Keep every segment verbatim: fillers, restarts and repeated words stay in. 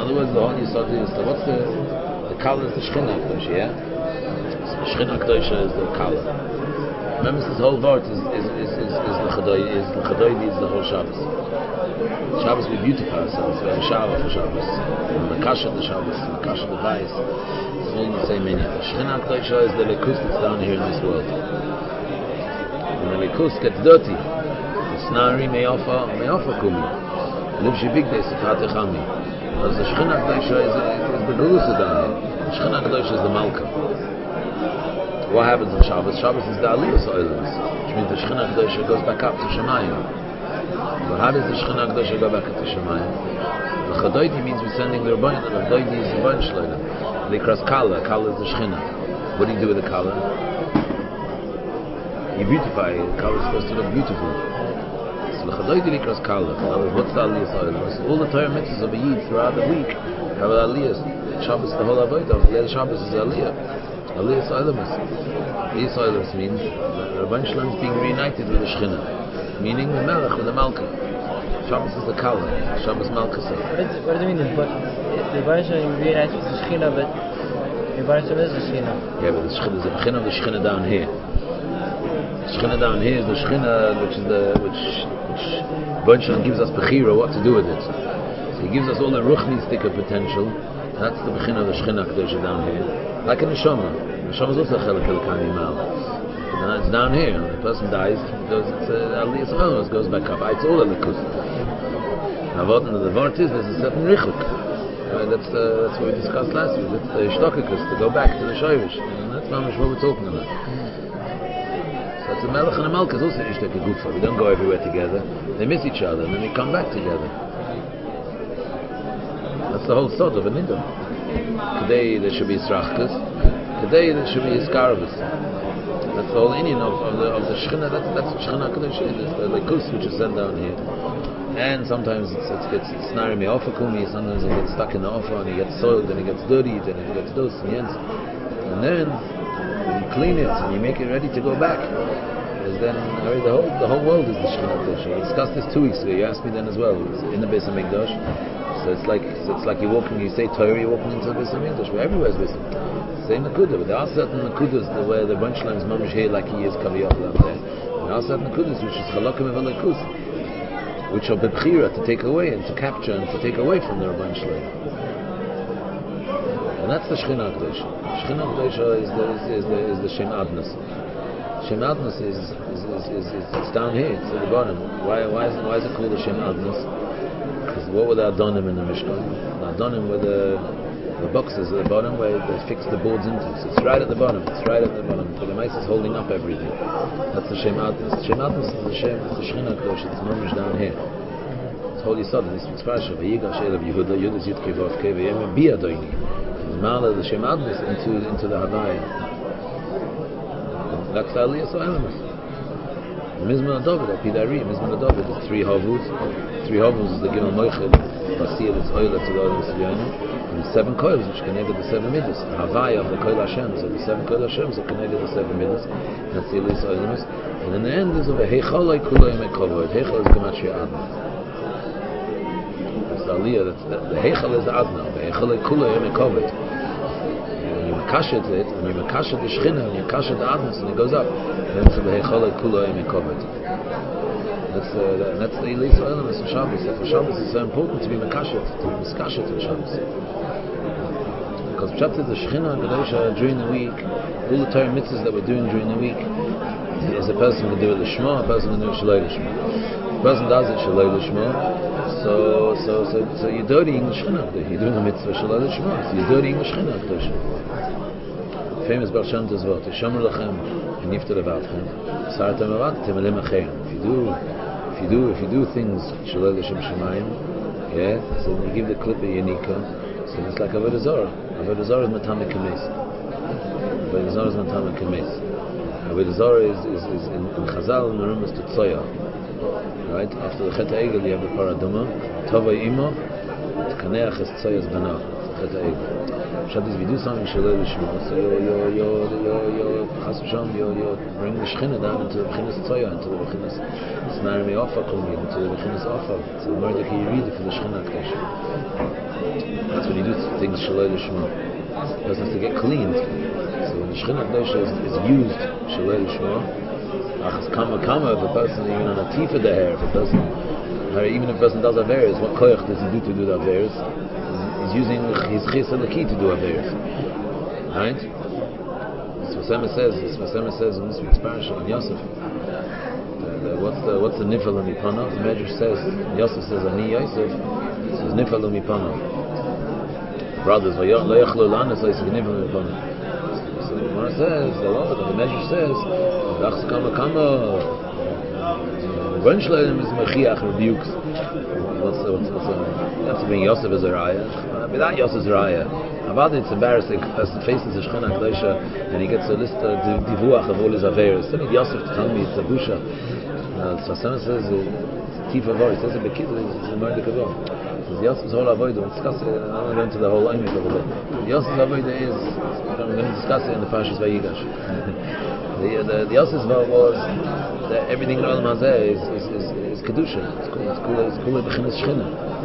other words, the whole Yisod is the, what's the the Kala is the Shechina Kedusha, yeah? So the Shechina Kedusha is the Kala. Remember, this whole word is is is is is l'chadoi is l'chadoi is the whole Shabbos. Shabbos we beautify ourselves. We have a shower for Shabbos. We makasha the Shabbos, makasha the Bayis. It's all in the same meaning. The Shechina Kedusha is the lekus that's down here in this world. When the lekus gets dirty, the snari me'ofa me'ofa kumi. Livshi big day sifat echami. Because the Shechina Kedusha is is the gelusa down here. The Shechina Kedusha is the malka. What happens on Shabbos? Shabbos is the Aliyah Soilins, which means the Shechina Kedusha goes back up to Shemayim. But how does the Shechina Kedusha go back up to Shemayim? The Chadoidi means we're sending the Rabbain, and the Chadoidi is the Rabbain Shloim. They cross Kala. Kala is the Shechina. What do you do with the Kala? You beautify it. Kala is supposed to look beautiful. So the Chadoidi they cross Kala. What's the Aliyah Soilins? All the Torah mitzvahs of a Yid throughout the week have an Aliyah. Shabbos, the whole Avodah of Leil Shabbos is Aliyah. Aliyah Soilamus. Aliyah Soilamus means the Rabban Shalom is being reunited with the Shechina, meaning the Melech with the Malka. Shabbos is the Kala, Shabbos Malka. What do you mean? But the Rabban Shalom reunited with the Shechina, but the Rabban Shalom is the Shechina. Yeah, but the Shechina is the Shechina of the Shechina down here. The Shechina down here is the Shechina which is the which which Rabban Shalom gives us Bechira what to do with it. So he gives us all the Ruchnistika potential. That's the Bechina of the Shechina Kedusha down here. Like in the Neshama. The Neshama is also a Chelek Elokai Yimal. It's down here. When the person dies, it goes, it's a Aliyah Soilus, goes back up. It's all a Likus. Now what the word is, there's a certain Richuk. Uh, that's, uh, that's what we discussed last week. That's the Shtokikus, to go back to the Shoirish. And that's not much what we're talking about. So it's a Melech and a Malka is also Ishtek Gufa. We don't go everywhere together. They miss each other and then they come back together. That's the whole sort of a nidum. Today there should be Srachkas. Today there should be Iskarvus. That's the whole Indian of, of the of the Shechina. That's that's what Shechina Kedusha is. The Lekus which is sent down here. And sometimes it's it gets snari me offer kumi. Sometimes it gets stuck in the offer and it gets soiled and it gets dirty and it gets dos and yens. And then you clean it and you make it ready to go back. Because then I mean, the whole the whole world is the Shechina Kedusha. We discussed this two weeks ago. You asked me then as well. It's in the Beis Hamikdash. So it's like so it's like you're walking. You say Torah, you're walking into the Beis Hamikdash. Where everywhere's Beis Hamikdash. Same Nakuda, but there are certain Nakudas where the Rabban Shalom is mamish here, like he is Kaviyach out there. There are certain Nakudas which is Chalakim Evalekus, which are Bebchira to take away and to capture and to take away from the Rabban Shalom. And that's the Shechina Kedusha. Shechina Kedusha is the is the is the Shem Adnas. Shem Adnas is is, is, is, is it's down here. It's at the bottom. Why why is it, why is it called the Shem Adnas? Because what were the Adonim in the Mishkan? The Adonim were the the boxes at the bottom where they fix the boards into. So it's right at the bottom. It's right at the bottom. So the mice is holding up everything. That's the Shem Adnas. Shem Adnas is the Shem. It's the Shechina Kedusha. It's mamish down here. It's holy sod. This is Parsha. Vayigash Elav Yehuda Yudas Yudkei Vavkei Vayem Bi Adoini. It's Mala the Shem Adnas into into the Havaya. That's the Aliyah Soilamus. Mizman David, Apidari, Mizman David, the three Havus. Three Havus is the Gimel Moichel, Basir, it's Oila to the Oila Sivyani, and the seven coils which connected the seven midas. Havaya of the Koil Hashem, so the seven Koil Hashem are connected the seven midas. That's the Aliyah Soilamus. And in the end is of a Heichalai Kuloi Mekovod. Heichal is Gematria Adna. That's the Aliyah, that's the, the Heichal is the Adna, the Heichalai Kuloi Mekovod. Makashet it, and you makashet the Shechina, and you makashet the Adnas, and it goes up. And then it's the Heichalah Kula Yemekovat. That's uh, that's the Elisa Olam of Shabbos. For Shabbos it's so important to be makashet, to be miskashet on Shabbos. Because Pshat is the Shechina and Kedusha during the week, all the Torah mitzvahs that we're doing during the week, is a person will do it Lishma, a person will do it Shaloi Lishma. If a person does it Shaloi Lishma, so so so so you're dirtying the Shechina. You're doing a mitzvah Shaloi Lishma, so you're dirtying the Shechina Kedusha. Famous Baal Shem Tov Zvot, Yishamru Lachem, V'nifta Levatchem, Sartem Avadtem Elem Achem. If you do, if you do, if you do things Shaloi L'Shem Shemayim, yeah, so you give the clip a Yanika, so it's like Avodah Zarah. Avodah Zarah is Matame Kemes. Avodah Zarah is Matame Kemes. Avodah Zarah is is is in, in Chazal in the room is Tutzoya. Right after the Chet HaEgel you have the Paraduma, Tovay Imo, Tkaneach es Tzoyas Bana. Chet HaEgel. Shabbos, if you do something Shaloi Lishma, so you're, you're, you're, you're, you're, Chas v'Shalom, you're, you're bringing the Shechina down into the Bechinas Tzoya, into the Bechinas Snari Me'ofa Kumi, into the Bechinas Ofa, so the Mordechai Yerida for the Shechina Kedusha. That's things Shalei Lishma. The person has to get cleaned. So when the Shechina Kedosha is, is used Shalei Lishma, Achas Kama Kama, if a person even on a tifa the hair, if a person, or even if a person does Averis, what koyach does he do to do the Averis? He's using his Chis Eliki to do Averis. Right? Svasema says, Svasema says in this week's parasha in Yosef, the, the, what's the what's the nifal umipanav? The Medrash says, Yosef says, Ani Yosef, says nifal umipanav. Brothers, lo yachlu lanas, says nifal umipanav. So the Gemara says, the Lord, the Medrash says, Achas Kama Kama, Gon Shleim is Mechiach rebukes. What's the what's the? That's being Yosef as a raya. Without Yosef as a raya. About it's embarrassing as the faces of Shechina Kedosha and he gets a list of divuach of all his averos. Send me Yosef to tell me it's a busha. So Hashem says it's tifa vor. He says a bekid it's a murder kavod. Says Yosef's whole avodah. We'll discuss it. I'm not going to the whole Oimik of it. Yosef's avodah is I'm going to discuss it in the Parshas Vayigash. the the the Yosef's vow was that everything in Olam Hazeh is is is, is kedusha. It's cool. It's cool. It's cool. Bechinas Shechina.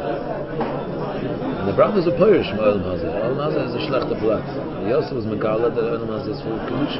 And the brothers are Pirish from Olam Hazeh. Olam Hazeh is a shlechte plat. Yosef was Megala that Olam Hazeh is full of Kedusha.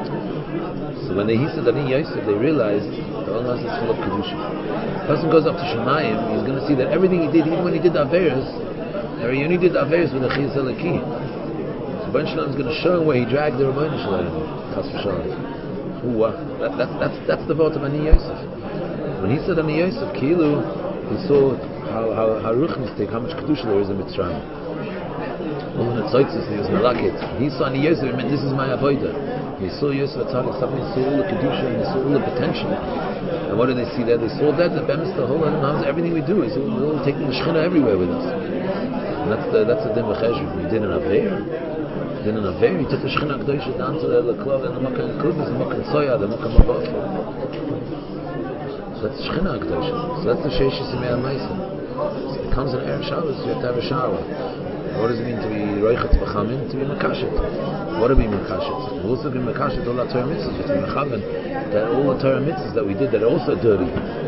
So when they, he said that in Yosef, they realized that Olam Hazeh is full of Kedusha. The person goes up to Shemayim, he's going to see that everything he did, even when he did the Averis, he only did the Averis with the Chiyas Eliki. So Ben Shalom is going to show him where he dragged the Rabbeinu Shalom. Chas v'shalom. That, that's, that's, that's the vote of Ani Yosef. When he said Ani Yosef, Kilu, he saw how how how ruchnistic, how much kedusha there is in Mitzrayim. All in the tzotzis, he was malakit. He saw Ani Yosef, he meant this is my avodah. He saw Yosef Atzadik, he saw all the kedusha and he saw all the potential. And what did they see there? They saw that the bemis, the whole Olam, everything we do is we're all taking the Shechina everywhere with us. And that's the that's the din v'cheshuv. We did an aver, did an aver. He took the Shechina Kedosha down to the klov and the makan kudus, the makan soya, the makan mabafel. So that's Shechina Kedosha. So that's the Sheish Yisimei HaMaisa. So it comes in Erev Shabbos, you have to have a shower. What does it mean to be Roichetz B'Chamim? To be Makashet. What do we mean Makashet? We're also going to be Makashet all our Torah mitzvahs. You have to be Mechaven that all the Torah mitzvahs that we did that are also dirty.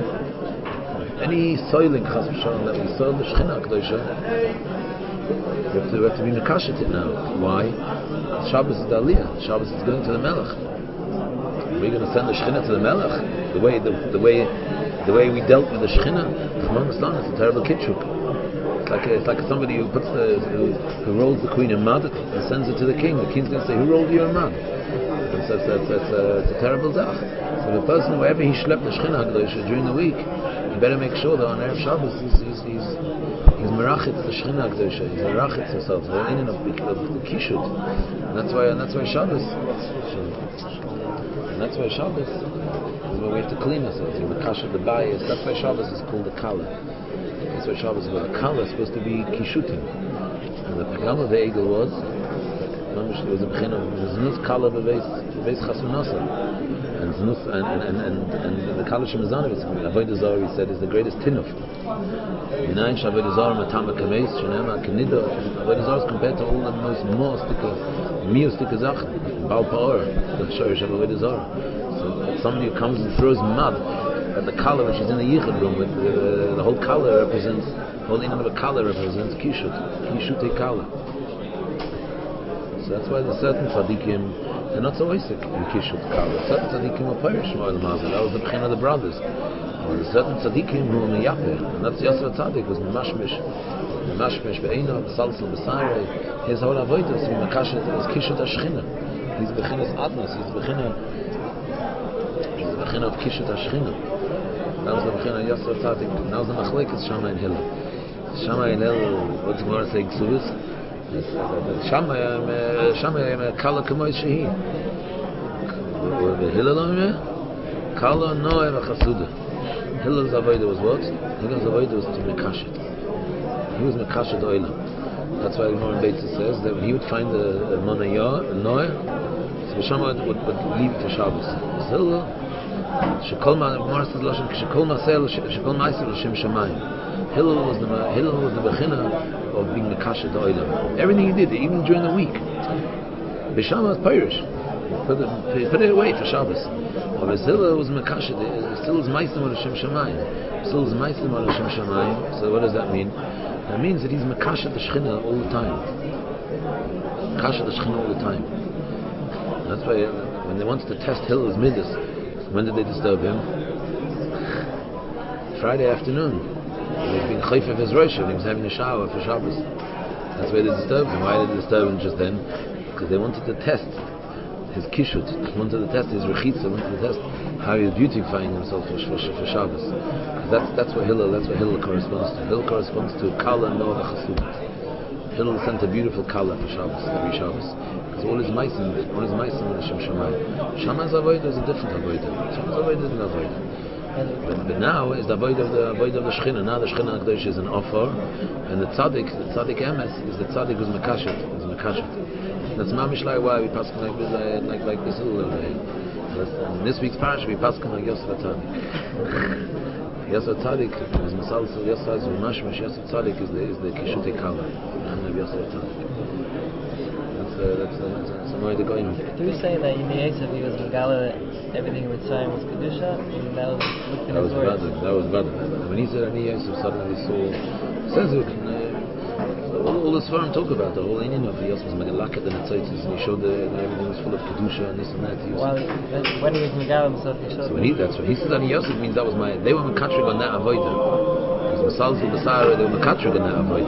Any soiling, Chas v'Shalom, that we soil the Shechina Kedosha, we have to, we have to be Makashet it now. Why? Shabbos is the Aliyah. Shabbos is going to the Melech. We're going to send the Shechina to the Melech. The way, the, the way, the way we dealt with the Shechina, it's a terrible kitchuk. It's like a, it's like somebody who puts the who, who rolls the queen in mud and sends it to the king. The king's going to say, "Who rolled you in mud?" And so it's, it's, it's, a, it's a terrible zach. So the person, wherever he schlepped the Shechina Kedosha during the week, he better make sure that on Erev Shabbos he's he's he's, he's merachitz the Shechina Kedosha. He's merachitz himself. The inyan of, of the kishut. And that's why and that's why Shabbos. And that's why Shabbos is where we have to clean ourselves. The kasha, the bias. That's why Shabbos is called the kala. That's why Shabbos is called the kala. It's supposed to be kishutim. And the pagam of the egel was there was a b'chin of znus kala b'beis b'beis chasunasa. And znus and and and and, and the kala shemazanovitzim. Avodah Zarah, he said, is the greatest tinuf. Minayin sh'avodah Zarah matama kameis shenema kenida. Avodah Zarah is compared to all the most mostika, miostika zach. Baal Pa'or, the Shorish of Avodah Zarah. So somebody who comes and throws mud at the kala which is in the yichud room, with the, the whole kala represents, the whole inyan of the kala represents kishut, kishute kala. So that's why there's certain tzaddikim, they're not so Isaac in kishut kala. Certain tzaddikim are Pirish from Olam Hazeh. That was the b'chin of the brothers. Or there's certain tzaddikim who are meyapeh, and that's Yosef Tzaddik was memashmish. Memashmish be'einav, salsal b'sayrei. His whole avodah is mekashet, is kishut hashchina. He's bechinas adnas. He's bechina. He's bechina of kishut hashchina. That was the bechina Yosef Tzaddik. That was the machlekes Shammai and Hillel. Shammai and Hillel. What's the Gemara saying? Ksuvus. Shammai, Shammai, kala kamoy shehi. Hillel ameh. Kala noe v'chasuda. Hillel's avodah was what? Hillel's avodah was to mekashet. He was mekashet oilam. That's why the Gemara in Beitza says that when he would find the monayah, the noah, so Shammai would, would, would leave it for Shabbos. Hillel, shekol ma, Gemara says lashon, shekol ma'aseh, shekol ma'aseh l'shem shamayim. Hillel was the Hillel was the bechina of being mekashet oilam. Everything he did, even during the week. B'Shammai was Pirish. Put it, put it away for Shabbos. But Hillel was mekashet. Still is ma'aseh l'shem shamayim. Still is ma'aseh l'shem shamayim. So what does that mean? That means that he's Makasha the Shechina all the time. Makasha the Shechina all the time. That's why uh, when they wanted to test Hillel's Midas, when did they disturb him? Friday afternoon. He was being chayf of his Rosh, he was having a shower for Shabbos. That's why they disturbed him. Why did they disturb him just then? Because they wanted to test his kishut, wanted to test his rechitza, wanted to test how he was beautifying himself for, for, for Shabbos. That's that's what Hillel, that's what Hillel corresponds to. Hillel corresponds to Kala Noah Chasudit. Hillel sent a beautiful Kala for Shabbos, every Shabbos. Because all his meisim, all his meisim in Hashem Shamayim. Shamayim's avodah is a different avodah. Shamayim's avodah is an avodah. But, but now is the avodah of the avodah of the Shechina. Now the Shechina Hakadosh is an offer, and the tzaddik, the tzaddik emes, is the tzaddik who's makashet, is makashet. That's mamish like why we pass like this, like like this little bit. In this week's parish we pass like Yosef Tzaddik. Yosef Tzaddik is Masal so Yosef Tzaddik is Mashmash. Yosef Tzaddik is the is the Kishuti Kala. And the Yosef Tzaddik. That's uh, that's uh, that's, that's a way to go in. Do we say that in the Yosef he was Megala, everything in Mitzrayim was Kedusha, and that was looked in That his was words? bad. That was bad. When he said Ani Yosef, suddenly saw says it. All, all the Svarim talk about the whole Indian of the Yosef was Megalaket and Tzaitis, and he showed that everything was full of Kedusha and this and that. He was, Well, when he was Megala himself, he showed. so when he, that's what he said. Ani Yosef means that was my. They were Mekatrig on that avodah. Because Masalzu Basara, they were Mekatrig on that avodah.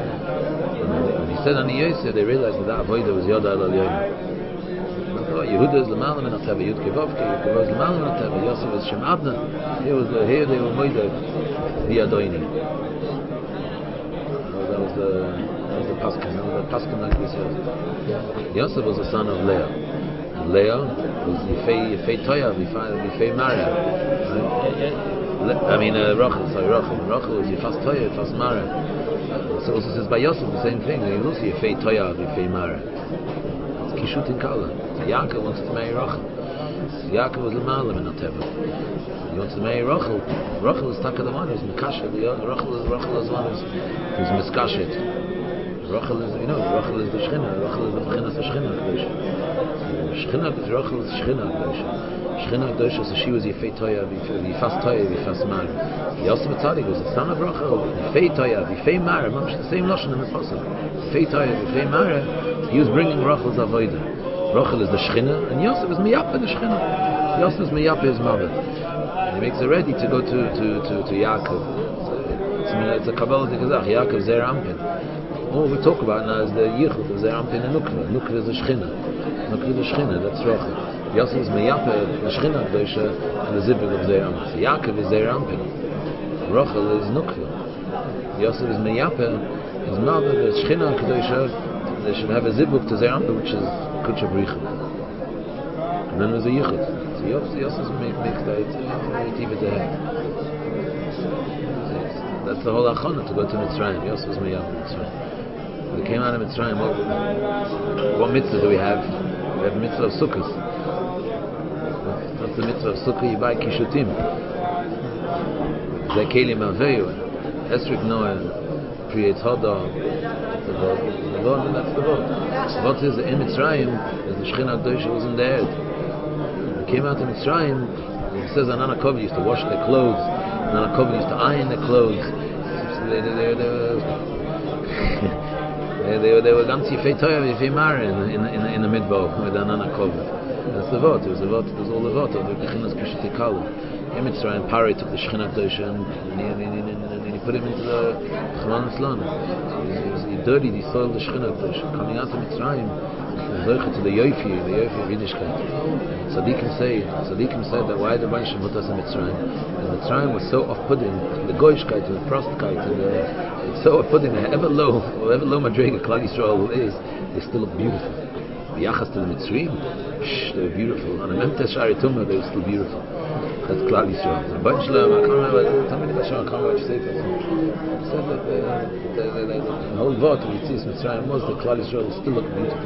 When he said Ani Yosef, they realized that that avodah was Yoda Al Yoyim. Yehuda is L'malam and Ateva. Yud Kevavke, Yud Kevavke is L'malam and Ateva. Yosef was Shem Adna. Here was the here they were Moida V'Yadoini. That was the that was the Paskin. That was the Paskin like this. Yosef was the son of Leah. And Leah was Yefei Yefei Toya, Yefei Mara. Right? I mean uh, Rachel. Sorry, Rachel. Rachel was Yefas Toya, Yefas Mara. So also says by Yosef the same thing. He was also Yefei Toya, Yefei Mara. It's Kishut in Kala. Yaakov wanted to marry Rachel. Yaakov was L'malam and Ateva. He wanted to marry Rachel. Rachel is Taka the one who's Mekashet. Rachel is Rachel is one who's, who's Miskashet. Rachel is, you know, Rachel is the Shechina. Rachel is the Bechinas of Shechina Hakadosh. Shechina is Rachel is Shechina Hakadosh. Shechina Hakadosh, so she was Yefei Toya, Yefas Toya, Yefas Mara. Yosef Tzaddik was the son of Rachel. Yefei Toya, Yefei Mara. It's the same lashon in the pasuk. Yefei Toya, Yefei Mara. He was bringing Rachel's avodah. Rachel is the Shechina, and Yosef is Miyapa the Shechina. Yosef is Miyapa his mother. And he makes it ready to go to to to, to Yaakov. It's, it's a Kabbalah Dikazach. Yaakov Zer Ampin. All we talk about now is the Yichud of Zer Ampin and Nukva. Nukva is the Shechina. Nukva is the Shechina. That's Rachel. Yosef is Miyapa the Shechina and the Zibig of Zer Ampin. So Yaakov is Zer Ampin. Rachel is Nukva. Yosef is Miyapa his mother, the Shechina Kedosha. They should have a zibuk to Zer Ampin, which is Kucha Bricha. And then there's a Yichud. So Yosef make makes that it's even the head. That's the whole achana to go to Mitzrayim. Yosef was Miyam Mitzrayim. We came out of Mitzrayim. What, what mitzvah do we have? We have the mitzvah of Sukkot. What's the mitzvah of Sukkot? You buy Kishutim. Zekeli Maveyu. Esrik Noah creates Hodah. The vote, the vote, and that's the vote. What is in Mitzrayim? Is the Shechina Hakadosh wasn't there. When we came out of Mitzrayim, it says Anana Kovi used to wash their clothes. Anana Kovi used to iron their clothes. They, they, they, they were they, they, they were ganzi Yefei Toya Yefei Mara in in in, in the midbar with Anana Kovi. That's the vote. It was the vote. It was all the vote of the Bechinas Kishuti Kala. In Mitzrayim, Pari took the Shechina Hakadosh and, and, and, and, and he put him into the Chalan Islam. He dirtied, he soiled the Shechina Hakadosh. Coming out of Mitzrayim, to the Yofi, the Yofi of Yiddishkeit. Tzaddikim say, Tzaddikim said that why the Banshim put us in Mitzrayim? And Mitzrayim was so off-putting, the Goyishkeit and the Prostkeit, and the, it's so off-putting that ever low, however low Madrega Klal Yisrael is, they still look beautiful. The Yachas to the Mitzrayim, shh, they were beautiful. On the Memtes Shari Tumah, they were still beautiful. That's Klal Yisrael. A bunch of them, I can't remember, tell me the Bashar, I can't remember what you say to them. Said that the, the, the, the, the whole vote of Yitzis Mitzrayim was that Klal Yisrael still look beautiful.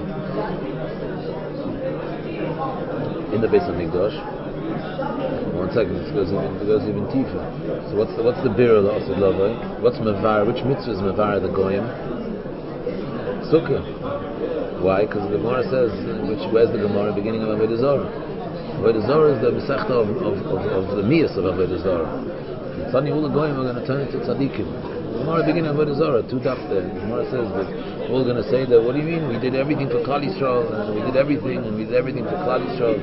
In the Beis HaMikdash, one second, it goes even, it goes even deeper. So what's the, what's the bir of the Osed Lavai? What's Mavar? Which mitzvah is Mavar the Goyim? Sukkah. Why? Because the Gemara says, which where's the Gemara? Beginning of Avodah Zarah. Avodah Zarah is the Masechta of, of, of, of the Miyas of Avodah Zarah. And suddenly all the Goyim are going to turn into Tzaddikim. Gemara beginning of Avodah Zarah, two daf there. Gemara says that we're all going to say that. What do you mean? We did everything for Klal Yisrael, and we did everything, and we did everything for Klal Yisrael.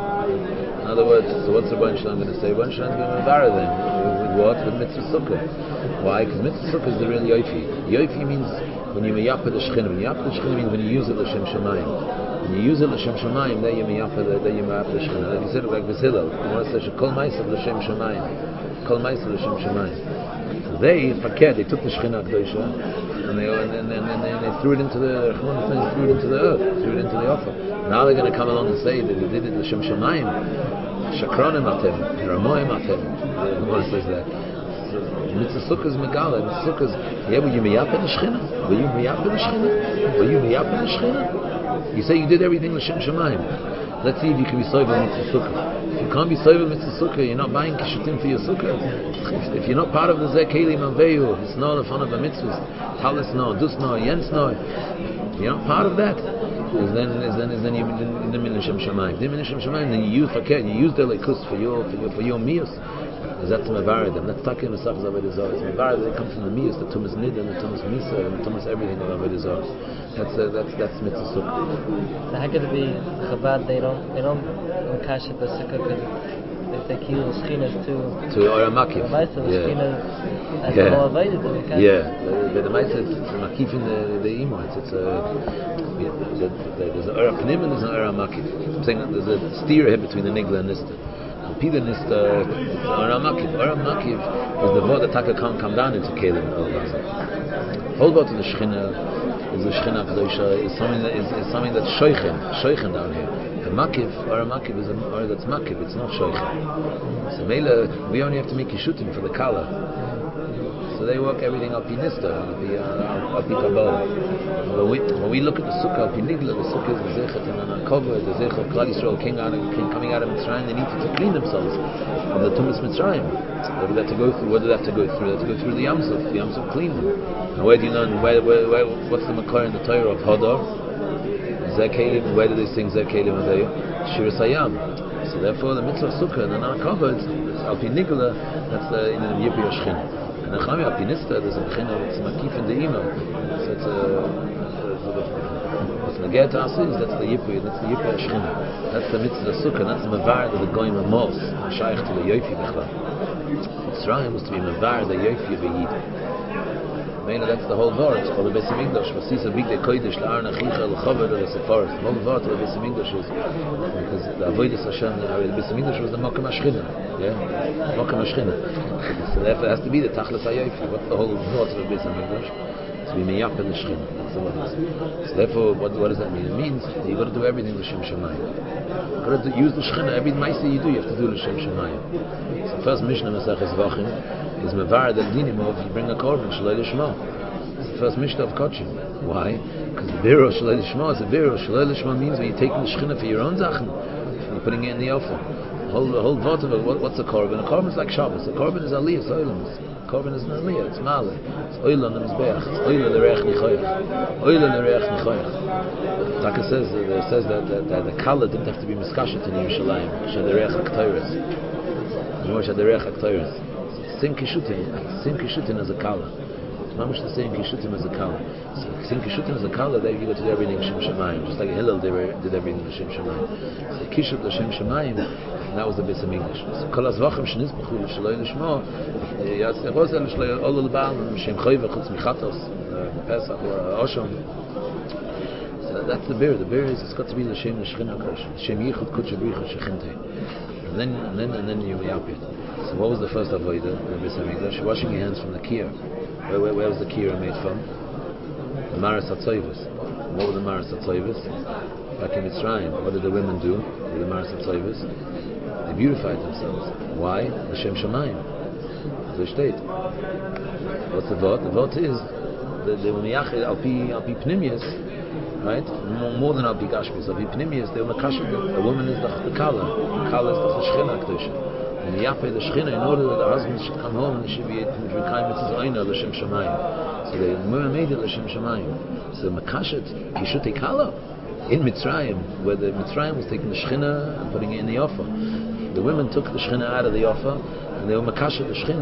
In other words, so what's the Rebbeinu Shalom going to say? Rebbeinu Shalom is going to embarrass them with what? With mitzvah sukkah. Why? Because mitzvah sukkah is the real yofi. Yofi means when you meyapah the shechina. When you meyapah the shechina means when you use it l'shem shemayim. When you use it l'shem shemayim, then you meyapah the then you meyapah the shechina. Like you said, like V'zilel, the Gemara says kol ma'asav l'shem shemayim. Kol ma'asav l'shem shemayim. They fakir, they took the Shechina Kedosha and they and, and, and, and, and they threw it into the threw it into the earth, threw it into the offer. Now they're going to come along and say that they did it l'shem shemayim, shakranim atem, ramoim atem. The Gemara says that. Mitzvah sukkah is megala. Mitzvah sukkah is yeah. Were you miyapah the Shechina? Were you miyapah the Shechina? Were you miyapah the Shechina? You say you did everything l'shem shemayim. Let's see if you can be soivel mitzvah sukkah. If you can't be soivel mitzvah sukkah, you're not buying kishutim for your sukkah. If you're not part of the zeh kelim aveyu, it's not the fun of a mitzvah. Talis no, dus no, yens no. You're not part of that. Is then is then is then you diminish l'shem shemayim. Diminish l'shem shemayim. Then you use fakir. You use the lekus for your for your for your meals. That's mevared them. That's talking the stuff of Avodah Zarah. It's mevared. They come from the miyas, the tumas nid and the tumas misa and the tumas everything of Avodah Zarah. That's uh, that's that's mitzvah sukkah. So how could it be Chabad? They don't they don't makash the sukkah because if they kill the shchinas to to Ora Makiv. The ma'aser the Yeah. shchinas as Yeah. the avoided them. Yeah, but the ma'aser it's it's a makif in the the imo. It's it's a yeah, the, the, there's an Ora Pnim and there's an Ora Makiv. I'm saying that there's a steer here between the nigla and nista. Pida nista, Ora Makiv. Ora Makiv is the word that taka can't come down into kelim al bazar. Hold on to the shchina. Is the shchina kedosha is something that is, is something that's shoichen, shoichen down here. The makiv, Ora Makiv is a or that's makiv. It's not shoichen. So mele, we only have to make yishutim for the kala. So they work everything up in nista, up in uh, up in kabbalah. When we when we look at the sukkah, up in nigla, the sukkah is the zechet and an uncover, the zechet of Klal Yisrael king out of, king coming out of Mitzrayim. They needed to clean themselves of the tumas Mitzrayim. What did they have to go through? What did they have to go through? They had to go through the Yamsuf. The Yamsuf cleaned them. And where do you know? Where, where, where, what's the makar in the Torah of Hadar? Zekelim. Where do they sing Zekelim? Shir Sayam. So therefore, the mitzvah of sukkah and the uncovered, al pi nigla, that's the in the Yipi Yoshchin. And the Chami Alpinista, there's a bechina, it's makif in the email. So it's a what's the get to us is that's the Yipi, that's the Yipi Ashchina. That's the mitzvah sukkah, that's the mavar that the goyim amos, shaykh to the yofi bechla. Mitzrayim was to be mavar the yofi of a yid. Meina, that's the whole vart. Or the Beis Hamikdash, Vasisa Bigdei Kodesh, La'arna Chicha, L'Chaved, or the Sefaris. The whole vart of the Beis Hamikdash is because the Avodas Hashem, the Beis Hamikdash was the Makam Ashchina. Yeah? Makam Ashchina. So therefore it has to be the Tachlis HaYofi. What's the whole vart of the Beis Hamikdash? To be Meyapah the Shchina. That's the word. So therefore, what, what does that mean? It means that you've got to do everything L'Shem Shemayim. You've got to use the Shchina. Every Maisa you do, you have to do L'Shem Shemayim. So first Mishnah Maseches Vachim is Mevar Del Dinim of you bring a korban Shalei Lishma. It's the first Mishnah of Kochim. Why? Because the Biro Shalei Lishma is a Biro. Shalei Lishma means when you're taking the Shechina for your own Zachen, you're putting it in the offer. The whole, the whole thought of it, what, what's a korban? A korban is like Shabbos. A korban is Aliyah, it's Oilam. A korban is not Aliyah, it's Male. It's Oilam and Mizbeach. It's Oilam l'Reach Nichoyach. Oilam l'Reach Nichoyach. Taka says, it says that, that, that the Kala didn't have to be Miskashet in Yerushalayim. She had the Reach HaKtoiris. She had the Reach HaKtoiris. Same kishutin, same kishutin as a kala. It's not much the same kishutin as a kala. So, same kishutin as a kala, they go to do everything Shem Shemayim, just like Hillel they were, did everything Shem Shemayim. So kishut Shem Shemayim, that was the Beis Hamikdash. So kol hazvachim shenizbachu l'shaloi l'shmo, yatzei rozel l'shaloi ol l'bal Shem Choyve chutz michatos, Pesach or Osham. So that's the beer. The beer is it's got to be the Shem l'shchina kosh, Shem yichud kudshe bricha shechinte. And then and then and then you yapit. So what was the first avodah in the Beis Hamikdash? Washing your hands from the kiyah. Where, where, where was the kiyah made from? The Maras HaTzoivos. What were the Maras HaTzoivos? Back in Mitzrayim, what did the women do with the Maras HaTzoivos? They beautified themselves. Why? L'Shem Shemayim. So they state. What's the vot? The vot is they were miyachid al pi al pi pnimius, right? More, more than al pi gashmis. Al pi pnimius, they were makashid. A woman is the, the kala. The kala is the Shechina Kedusha. And the Yapeh the Shechina, in order that the husband should come home and should be Mekayim Mitzvahs Oina L'Shem Shemayim. So the women made it L'Shem Shemayim. So makashet Kishutei Kala in Mitzrayim, where the Mitzrayim was taking the Shechina and putting it in the offer. The women took the Shechina out of the offer and they were makashet the Shechina.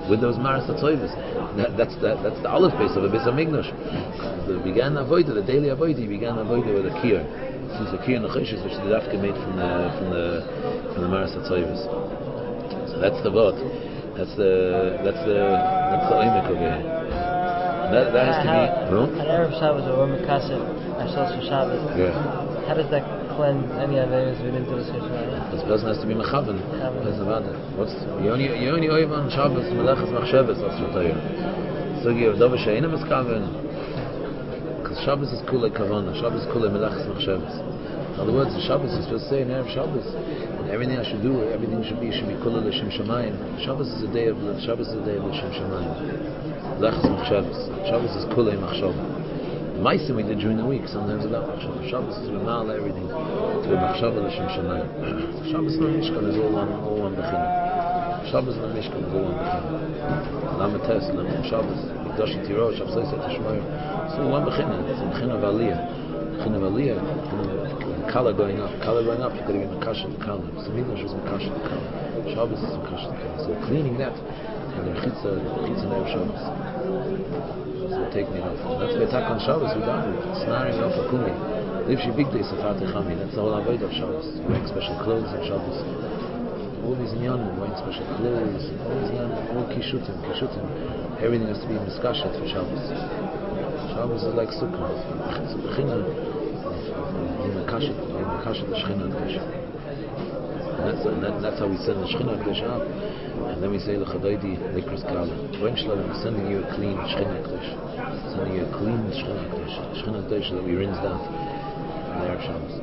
with those Maras HaTzoivos. That, that's the, that's the olive base of a Beis HaMikdash. The began avoida, the daily avoida, began avoida with a kir. Since the kir nechoshes, which the dafka made from the from the from the Maras HaTzoivos. So that's the vod. That's the that's the that's the oimek over here. That, that has to be. No? An Erev Shabbos or Mikaseh ourselves for Shabbos. Yeah. How does that cleanse any averas we didn't do this Shabbos? This person has to be mechaven. What's you only you only oiv on Shabbos melachas machshavas as shutayim. So you have davar she'ena miskaven. Because Shabbos is kula kavana. Shabbos is kula melachas machshavas. In other words, the Shabbos is supposed to say in Erev Shabbos, and everything I should do, everything should be should be kula l'shem shamayim. Shabbos is a day of Shabbos is a day of l'shem shamayim. Melachas machshavas. Shabbos is kula machshavah. Meisim we did during the week, sometimes without machshavah. Shabbos is remal everything to a machshavah l'shem shamayim. Shabbos no mishkan is all one, all one bechina. Shabbos no mishkan is all one bechina. Lamates, Lam Shabbos, Mikdash Tiro, Shabbos Yisrael Tishmayim. It's all one bechina. It's a bechina of aliyah. Bechina of aliyah. Kala going up. Kala going up. You got to be Makasha the Kala. So Mikdash was Makasha the Kala. Shabbos is Makasha the Kala. So cleaning that, and the chitza, chitza nev Shabbos. So taking it off. That's the attack on Shabbos we done with. Snaring off a kumi. Livshi big day Safat Echami. That's the whole avoid of Shabbos. Wearing special clothes on Shabbos. All these inyanim, wearing special clothes, all these inyanim, all kishutim, kishutim. Everything has to be miskashet for Shabbos. Shabbos is like Sukkah. It's a bechina. Makashet, makashet the Shechina Kedusha. That's that, that's how we send the Shechina Kedusha up. And then we say l'chadaydi likras kala. When Shalom is sending you a clean Shechina Kedusha, sending you a clean Shechina Kedusha, Shechina Kedusha that we rinse down from the Erev Shabbos.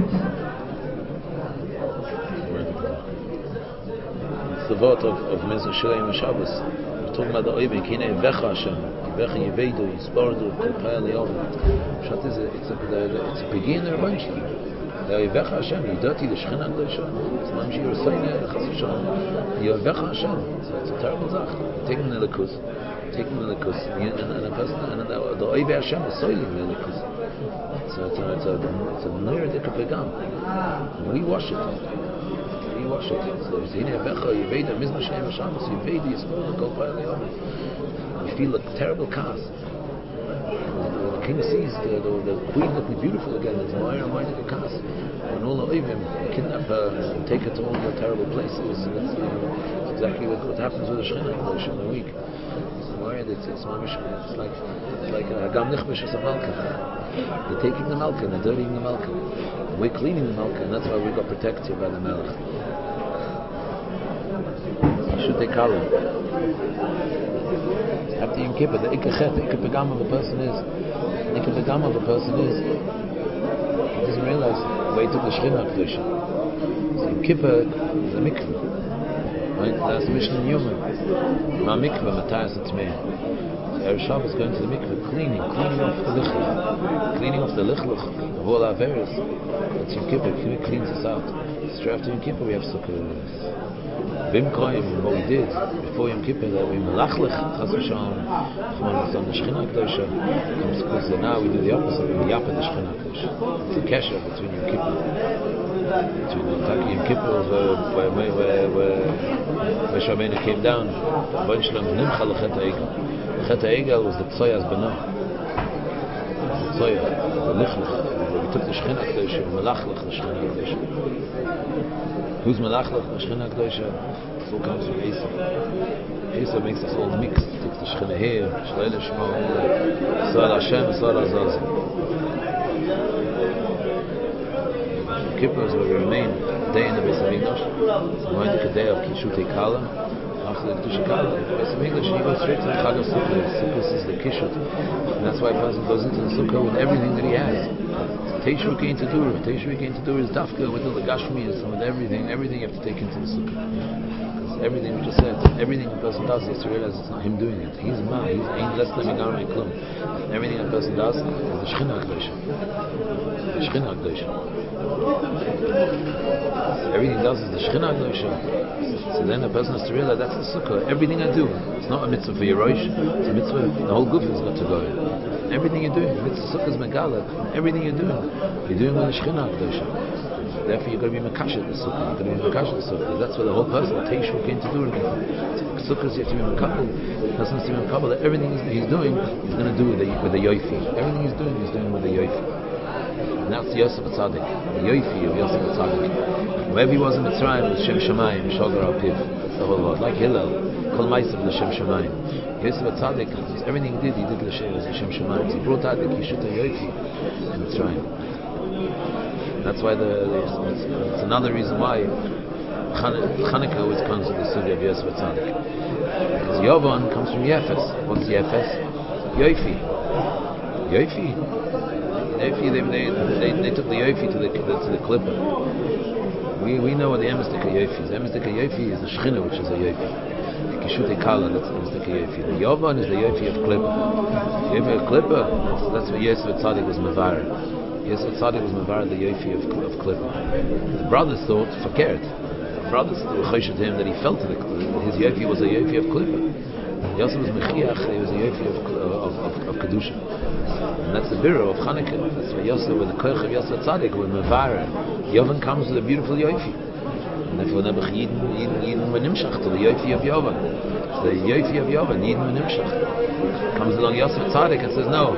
It's the vote of of Mezuzah Shleim Shabbos. We're talking about the oivik. Hine vecha Hashem, vecha yevedu, yispardu, kolpaya liyom. Shat is it's a it's a begin there eventually. The vecha Hashem, you dirty the Shechina Kedusha. It's not you're saying chas v'shalom. You vecha Hashem. It's a terrible zach. Taking the likus, taking the likus, and and a person and the the oivik Hashem is soiling the likus. So it's a it's a it's a near dikah pegam. We wash it. We wash it. So it's hine vecha yeveda mizma shleim Shabbos yeveda yispardu kolpaya liyom. You feel a terrible cast. The king sees the, the, the queen looking beautiful again. It's Ma'ir and Ma'ir cast. And all the Oivim kidnap her and take her to all the terrible places. And that's, you know, that's exactly what, what happens with the Shechina Kedusha in the week. It's Ma'ir, it's, it's Mamish, it's like, it's like a Gam Nichmish as a Malka. They're taking the Malka and they're dirtying the Malka. And we're cleaning the Malka, and that's why we got protected by the Melech. You should take Kala. After Yom Kippur, the Ikachet, the Ikapagam of a person is, the Ikapagam of a person is, he doesn't realize where he took the Shechina Kedusha. So Yom Kippur is a mikveh, right? That's the mission in Yom. Ma mikveh, Matthias and Tmeah. Erev Shabbos going to the mikveh, cleaning, cleaning off the lichluch, cleaning off the lichluch of all our averos. That's Yom Kippur, cleans us out. Straight after Yom Kippur we have Sukkot. Bimkoim, what we did before Yom Kippur, that we melachlech, chas v'shalom, on the Shechina Kedusha. So now we do the opposite, we yapa the Shechina Kedusha. It's a kesher between Yom Kippur, between the Taki Yom Kippur, where where where where Shemena came down. Bon Shalom nimcha lechet ha'egel. Chet ha'egel was the tzoyas b'no. The tzoya, the lichlech. We took the Shechina Kedusha, melachlech the Shechina Kedusha. Who's melachlech the Shechina Kedusha? It all comes from Esau. Esau makes us all mixed. Takes the Shechina here, Shleil Shema, Sar Hashem, Sar Azazim. Kippur is where we remain a day in the Beis HaMikdash. It's the day of Kishutei Kala. After the Kedusha Kala, the Beis HaMikdash, you go straight to the Chag HaSukkah. Sukkah is the Kishut. And that's why a person goes into the Sukkah with everything that he has. Teishu Kein Tedur. Teishu Kein Tedur is Dafka with the Lagashmiyas and with everything. Everything you have to take into the Sukkah. Everything we just said, everything a person does, he has to realize it's not him doing it. He's ma, he's ain't less than Megar Meklum. Everything a person does is the Shechina Kedusha. The Shechina Kedusha. Everything he does is the Shechina Kedusha. So then a person has to realize that's the Sukkah. Everything I do, it's not a mitzvah for Yerosh, it's a mitzvah, the whole goof has got to go. Everything you're doing, mitzvah Sukkah is Megala. Everything you're doing, you're doing with the Shechina Kedusha. Therefore, you're going to be makashet the sukkah. You're going to be makashet the sukkah. That's what the whole person, the Teishu, came to do. Sukkahs, you have to be makabel. The person has to be makabel. That everything he's doing, he's going to do with the with the yoifi. Everything he's doing, he's doing with the yoifi. And that's Yosef Atzadik, the yoifi of Yosef Atzadik. Wherever he was in Mitzrayim, it was Shem Shamayim, Shogar Al Piv. That's the whole word. Like Hillel. Kol Ma'asav l'Shem Shamayim. Yosef Atzadik, everything he did, he did l'Shem Shamayim. He brought out the Kishut HaYoifi in Mitzrayim. That's why the, it's, it's another reason why Chanukah always comes with the Sugya of Yosef Atzadik. Because Yovan comes from Yefes. What's Yefes? Yoifi. Yoifi. Yoifi, they, they, they, they took the Yoifi to the, to the, to the Klippa. We, we know what the Emistik HaYoifi is. The Emistik HaYoifi is the Shechina, which is a Yoifi. Kishute Kala, that's the Emistik HaYoifi. The Yovan is the Yoifi of Klippa. The Yoifi of Klippa, that's, that's what Yosef Atzadik was Mevar. Yosef Atzadik was Mevar, the Yoifi of, of Klippa. The brothers thought, forget. The brothers were choshed to him that he felt to the his Yoifi was a Yoifi of Klippa. Yosef was Mechiach, he was a Yoifi of, of, of, of Kedusha. And that's the Biro of Chanukah. That's why Yosef, with the Koich of Yosef Atzadik, with Mevar, Yovan comes with a beautiful Yoifi. And therefore, Nebuch Yidin, Yidin, Yidin Menimshach to the Yoifi of Yovan. So the Yoifi of Yovan, Yidin Menimshach. Comes along Yosef Atzadik and says, no.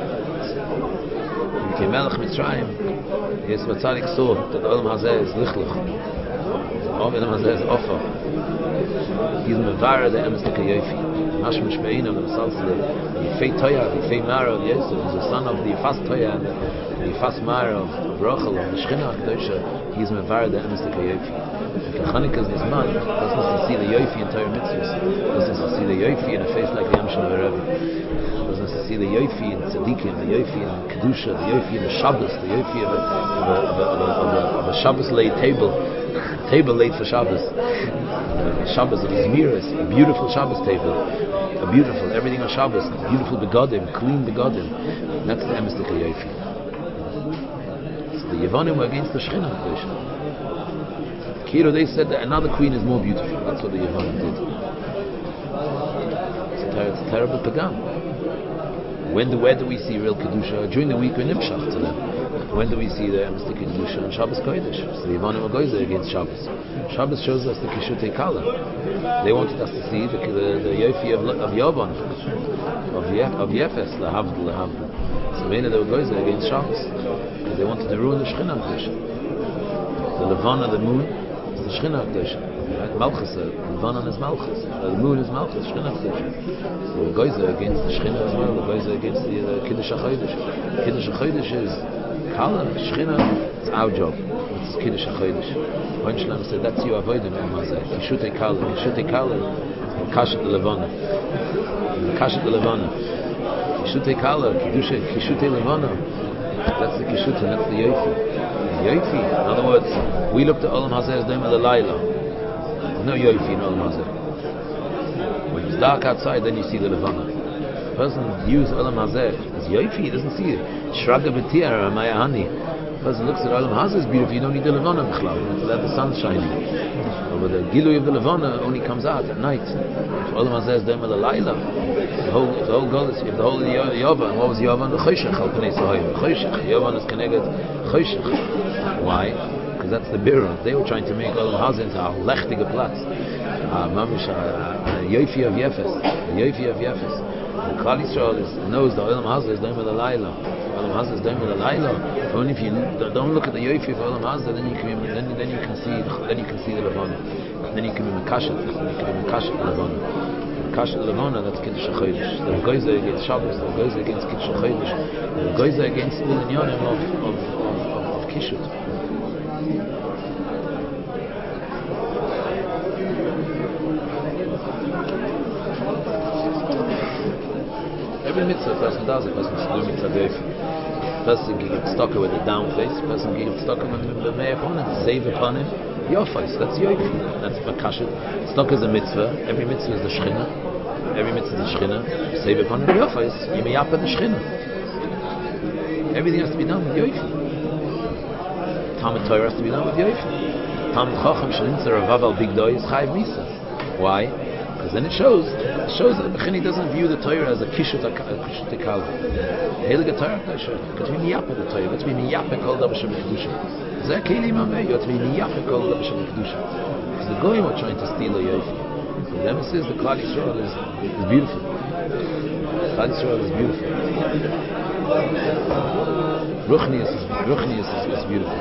He became Melech Mitzrayim. Yosef Atzadik saw that the Olam Hazeh is Lichluch. Olam Hazeh is Offer. He's Mevar, the Emistik HaYoifi. Hashem Shmeina, the Salsle, the Yifei Toya, the Yifei Mara of Yosef, he's the son of the Yifas Toya and the Yifas Mara of Rachel, of the Shechina HaKadosha. He's Mevar, the Emistik HaYoifi. If Chanukah is this man, doesn't see the Yoifi in Torah mitzvahs, doesn't see the Yoifi in a face like the Yam Shem Rebbe, doesn't see the Yoifi in Tzadikim, the Yoifi in Kedusha, the Yoifi in the Shabbos, the Yoifi of a, of a, of a, of a, of a, of a Shabbos laid table, table laid for Shabbos, uh, Shabbos of Zmiris, a beautiful Shabbos table, a beautiful, everything on Shabbos, beautiful begodim, clean begodim. That's the Emistik HaYoifi. So the Yevonim were against the Shechina HaKadosha. Kiro, they said that another queen is more beautiful. That's what the Yevonim did. It's a, ter- it's a terrible pagam. When do, where do we see real Kedusha? During the week we're Nimshach to them. When do we see the Emistik Kedusha? On Shabbos Kodesh. So the Yevonim are goyzer against Shabbos. Shabbos shows us the Kishutei Kala. They wanted us to see the, the, the Yofi of, of Yovan, of, Yef, of Yefes, Lahavd, Lahavd. So many they were goyzer against Shabbos. Because they wanted to ruin the Shechina Kedusha. The Levana, the moon, the Shechina HaKadosha. Right? Malchus, the Levanon is Malchus. The moon is Malchus, Shechina HaKadosha. So the Goyzer against the Shechina as well, the Goyzer against the uh, Kiddush HaChodesh. Kiddush HaChodesh is Kala, Shechina, it's our job. It's Kiddush HaChodesh. One Shalom said, that's you avoid him, Kishutei Kala. Kishutei Kala, Kashet the Levana. Kashet the Levana. Kishutei Kala, Kishutei Levana. That's the Kishutei, that's the Yofi. Yofi. In other words, we looked at Olam Hazeh as Dema Laila. There's no Yofi in Olam Hazeh. When it's dark outside, then you see the Levana. The person views Olam Hazeh as Yofi, he doesn't see it. Shraga B'tiar or Maya Hani. The person looks at Olam Hazeh as beautiful, you don't need the Levana B'chlav. It's that the sun's shining. But the Gilui of the Levana only comes out at night. If Olam Hazeh is Dema Laila, the whole, the whole goal is, if the whole Yovan, what was Yovan? The Choshech, Al Pnei Sohaim. Choshech. Yovan is connected Choshech. Why? Because that's the Bira. They were trying to make Olam Hazeh into a lechtige Platz. A Mamish, a Yofi of Yefes. A Yofi of Yefes. And Klal Yisrael knows that Olam Hazeh is Dema Laila. Olam Hazeh is Dema Laila. Only if you don't look at the Yofi of Olam Hazeh, then you can then, then you can see then you can see the Levana. Then you can be Mekashet. Then you can be Mekashet the Levana. Mekashet the Levana, that's Kiddush HaChodesh. The Goyzer against Shabbos. The Goyzer against Kiddush HaChodesh. The Goyzer against all the Nyanim of of of, of Kishut. Every mitzvah a person does, a person should do mitzvah goyf. A person can get stuck with a down face, a person can get stuck with the may upon him, save upon him, your face, that's yoifi, that's makashet. Stuck is a mitzvah, every mitzvah is the shechina, every mitzvah is the shechina, save upon him, your face, you may yapa the shechina. Everything has to be done with yoifi. Talmud Torah has to be done with yoifi. Talmud Chacham Shalinzer Ravav al Big Doi is Chayiv Misa. Why? Because then it shows, it shows that the Bechini doesn't view the Torah as a kishut tekala. Heilige Torah, because we miyapah the Torah, let's be miyapah kol davar shebekdusha. זה הכלים המאיות, ומייפה כל דבר של הקדושה. Because the goyim are trying to steal a yofi. So the emphasis, the Klal Yisrael is, is beautiful. Klal Yisrael is beautiful. Ruchnius is, Ruchnius is, is beautiful.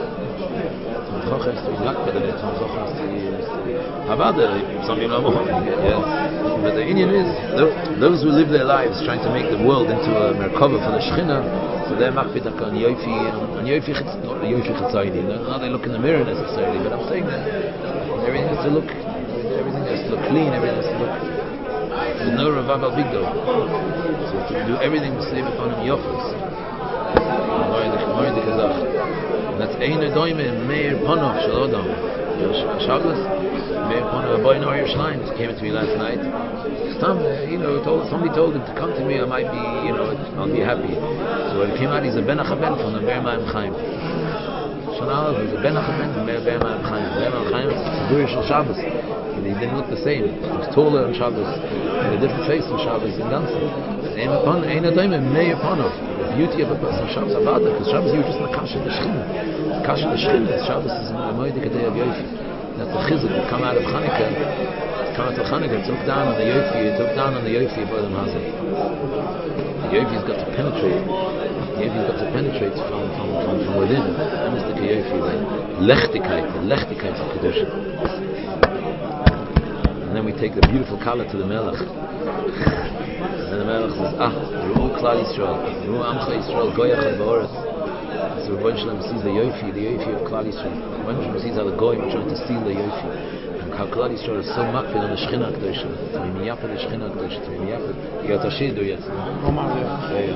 Some people are more. Yes. But the Indian is, those who live their lives trying to make the world into a merkava for the Shekhinah, so they're makpidak on yofi, on yofi chitzayni. Not they look in the mirror necessarily, but I'm saying that everything has to look, everything has to look clean, everything has to look. There's no Ravav al Bigdo. So to do everything to save upon him yofus. That's Ein Adoime Meir Ponov Shalodam. Shabbos Meir Ponov Boy Nor Yerushalayim came to me last night. Some, you know, told, somebody told him to come to me. I might be, you know, I'll be happy. So when he came out, he's a Ben Achaben from the Be'er Ma'im Chaim. Shana he's a Ben Achaben from the Be'er Ma'im Chaim. Be'er Ma'im Chaim is a Tzibur Shal Shabbos. And he didn't look the same. He was taller on Shabbos, and a different face on Shabbos in Gansi. Ein Adoime Meir Ponov. Beauty of a person. Shabbos Avada, because Shabbos you're just in the Kasha the Shechina. Kasha the Shechina. Shabbos is a Moedik Day of Yofi. That's the Chizuk. You come out of Chanukah, come out of Chanukah, it took down on the Yofi, it took down on the Yofi of Olam Hazeh. The Yofi's got to penetrate. The Yofi's got to penetrate from, from, from, from within. The mystic Yofi, the Lechtigkeit, the Lechtigkeit of Kedusha. And then we take the beautiful Kala to the Melech. And the Melech says, ah, Ru'u Klal Yisrael, Ru'u Amcha Yisrael, Goyach HaBa'oretz. So Rebbeinu Shalom sees the Yofi, the Yofi of Klal Yisrael. Rebbeinu Shalom sees how the Goyim are trying to steal the Yofi. And how Klal Yisrael is so makpid on the Shechina HaKadosh. To be miyapid the Shechina HaKadosh, to be miyapid. You got Tashidu yet? Yeah,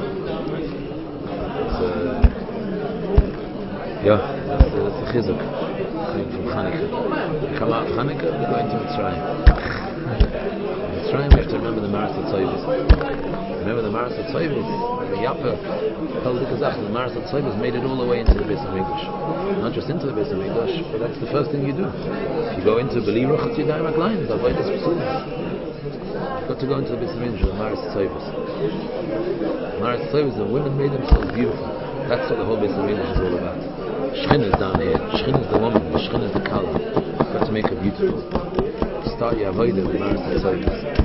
yeah. That's the, that's the Chizuk. Coming from Chanukah. We come out of Chanukah, we go into Mitzrayim. Mitzrayim, we have to remember the Maras HaTzoyvis. Remember the Maras HaTzoyvis, the Yappa, the Maras HaTzoyvis made it all the way into the Beis HaMikdash. Not just into the Beis HaMikdash, but that's the first thing you do. If you go into Beli Ruchat Yadayim HaKlayim, avoid this Pesulim. You've got to go into the Beis HaMikdash with the Maras HaTzoyvis. The Maras HaTzoyvis, the women made themselves beautiful. That's what the whole Beis HaMikdash is all about. Shechina is down here. Shechina is the woman. The Shechina is the Kala. You've got to make her beautiful. Start your avodah with the Maras HaTzoyvis.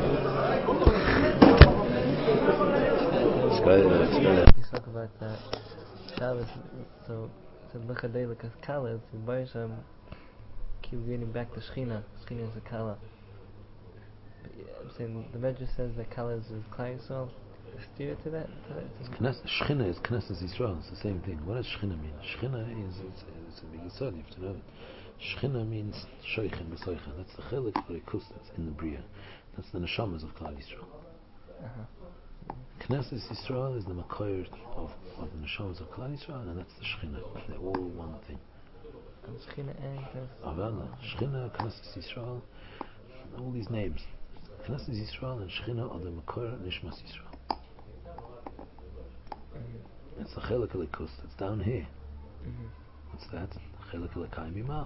We talk about that Shabbos, so to look at daily because Kala is the Baruch keep getting back to Shechina. Shechina is a Kala. But, yeah, I'm saying the Medrash says that Kala is Klal Yisrael. Steer to that. To that to Shechina is Knesset Yisrael. It's the same thing. What does Shechina mean? Shechina is it's, it's a big Yisrael. You have to know it. Shechina means Shoichin B'Soichin. That's the Chelik B'Rikus that's in the Bria. That's the Neshamas of Klal Yisrael. Uh-huh. Knesset Yisrael is the Makoyer of, of the Neshamas of Klal Yisrael, and that's the Shechina. They're all one thing. And Shechina and Avada, Shechina, Knesset Yisrael, all these names. Knesset Yisrael and Shechina are the Makoyer Nishmas Yisrael. Mm-hmm. It's the Chelik Elikus. It's down here. Mm-hmm. What's that? Chelik Elikayim Yimal.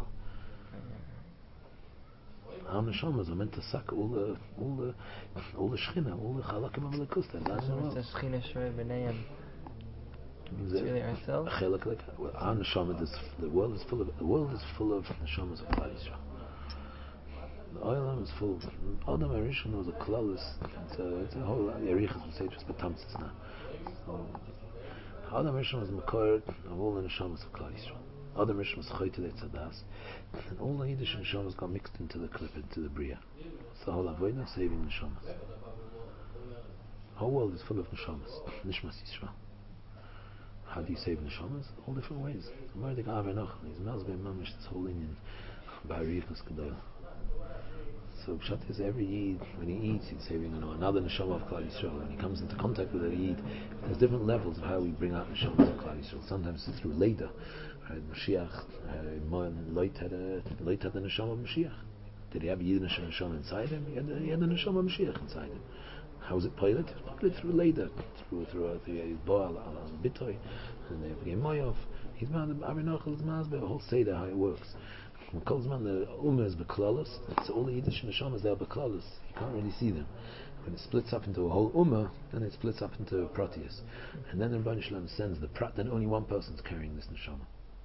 Our neshamas are meant to suck all the, all the, all the shechina, all the chalakim of the kusta. That's the shechina shorei b'neiam. It's really ourselves. Our neshama, this, the world is full of, the world is full of neshamas of Klal Yisrael. The oilam is full of. Adam Arishon was a klaus. It's a, it's a whole. Yerichas would say just betamtzis now. So, Adam Arishon was the makor of all the neshamas of Klal Yisrael. Adam Rishon was Choyte Tzadas, and all the Yiddish neshamas got mixed into the clip, into the Bria. It's the whole avodah saving neshamas. The whole world is full of neshamas, Nishmas Yisrael. How do you save neshamas? All different ways. Mardik Avenoch, he's Mazbei Mamish, this whole Indian Ba'arichus Gedolah. So Pshat is every Yid, when he eats, he's saving you know, another neshama of Klal Yisrael. When he comes into contact with a Yid, there's different levels of how we bring out neshamas of Klal Yisrael. Sometimes it's through Leda. Right, Mashiach, Loit had a Loit had the neshama of Mashiach. Did he have a Yiddish neshama inside him? He had the, he had the neshama of Mashiach inside him. How was it pilot? It was piloted through Leda, through through uh, the Baal al Bitoy, and they became Moyov. He's man the Avinachal Mazbe, a whole seder how it works. When calls man the Ummah is Beklalos, so all the Yiddish neshamas they are Beklalos. You can't really see them. When it splits up into a whole Ummah, then it splits up into Proteus, and then the Rebbeinu Shalom sends the Prat. Then only one person's carrying this neshama.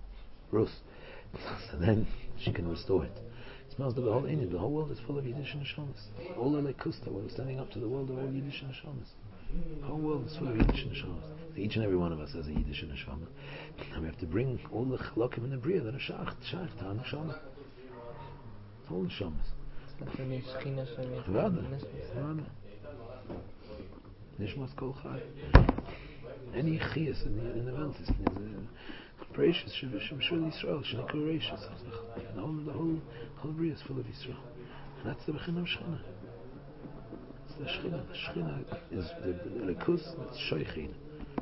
Rus. So then she can restore it. It smells like the whole Indian. The whole world is full of Yiddish neshamas. All the Lekusta, when we're standing up to the world, are all Yiddish neshamas. The whole world is full of Yiddish neshamas. So each and every one of us has a Yiddish neshama. And we have to bring all the chalokim in the bria that are shach, shach, ta neshama. It's all neshamas. Rada, Rada. Nishmas kol chai. Any chiyas in the in the world is precious. Should should surely Israel. Should be gracious. The whole the whole whole bria is full of Israel. And that's the bechin of Shechina. It's the Shechina. The Shechina is the lekus. It's shoichin.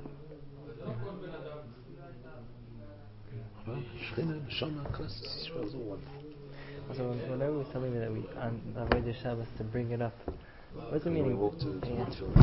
Shechina, Neshama, Knesset Israel is all one. So whenever we're telling me that we on Avodah Shabbos to bring it up, what's the meaning? We walk to the yeah.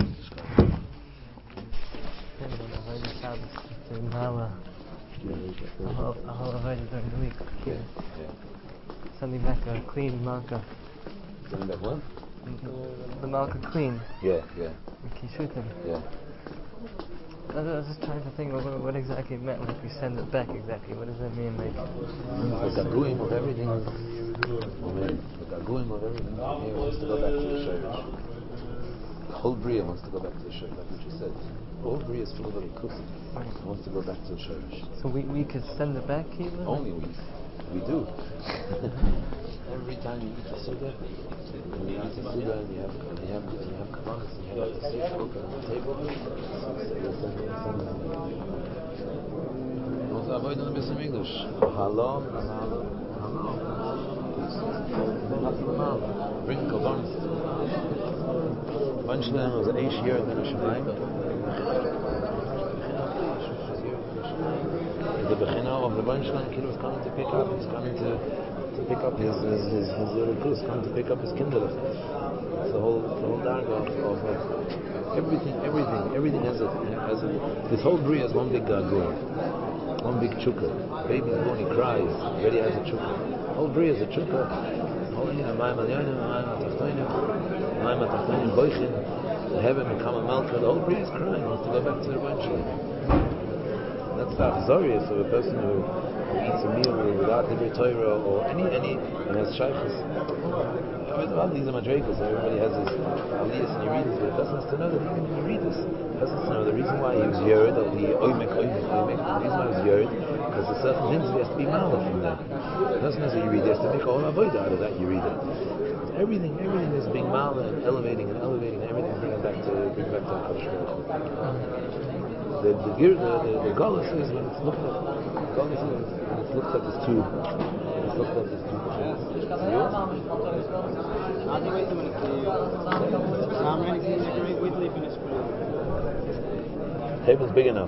Avodah Shabbos to Mala. A whole Avodah during the week. Yeah. Sending back a clean Malka. Sending back what? The, the Malka clean. Yeah, yeah. Kishutim. Yeah. I was just trying to think of what, what exactly it meant when we send it back exactly. What does that mean? Like the gaguim of everything. I mean, the gaguim of everything here wants to go back to the shayrish. The whole bria wants to go back to the shayrish, like what you said. The whole bria is full of likus. It wants to go back to the shayrish. So we we could send it back even? Only we. We do. Every time you eat a suda, when you eat a suda and you have and you have and you have kavanas and you have the soup cooker on the table, also avoid on the Beis Hamikdash. Halom, halom, halom. Bring kavanas. One shleim was an eish year in the Shemaim. The bechina of the one shleim kid was coming to pick up. He's coming to. to pick up his his his, his little goose, come to pick up his kinderlich. It's the whole the whole darga of, of, of everything, everything, everything has a has a this whole bria is one big gagun, one big chukka. Baby is born, he cries, already has a chukka. The whole bria is a chukka. The whole inyan mayim alyonim, mayim atachtonim, mayim atachtonim boichin, the heaven become a malka. The whole bria is crying, wants to go back to the eventually. That's the achzorius of a person who eats a meal without the Torah or any any and has shaykhs. All these are madrigas. Everybody has his aliyas and he reads, but the person has to know that even when you read this, the person has to know the reason why he was yerid or the oimek oimek oimek. The reason why he was yerid because there's certain things he has to be malach from there. The person has to read, he has to make all avodah out of that you read it. Everything, everything is being malach and elevating and elevating and everything bringing back to bring back to Hakadosh Baruch Hu. The the the the, the galus is when it's looked at. Galus is when it's looked at as two. It's looked at as two. Table's big enough.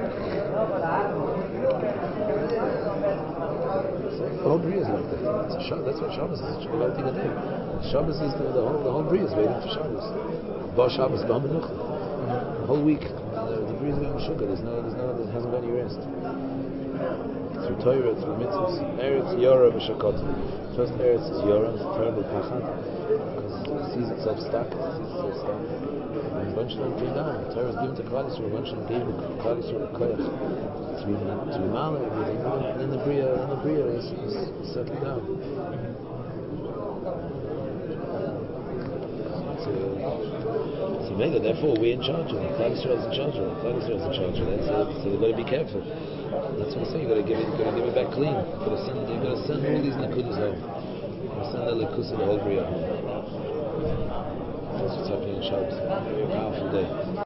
The whole bria is like that. It's a Shabbos. That's what Shabbos is. Shabbos is the, the whole the whole bria is waiting for Shabbos. Ba Shabbos, Ba Menucha. The whole week. The bria is going sugar. There's no, there's no, there hasn't got any rest. Through Torah, through mitzvahs. Eretz Yorah v'Shakot. First Eretz is Yorah. It's a terrible pachad because it sees itself stuck. It sees itself stuck. And Banshlan came down. Torah is given to Klal Yisrael. Banshlan gave Klal Yisrael a koyach to be to be mal everything. And then the bria, and the bria is, is, is settling down. It's a, it's a mega. Therefore, we're in charge of it. Klal Yisrael is in charge of it. Klal Yisrael is in charge of it. So, so you've got to be careful. That's what I'm saying. You got to give it. You got to give it back clean. You got to send. You got to send all these nakudas home. You got to send the likus of the whole bria home. That's what's happening in Shabbos. Very powerful day.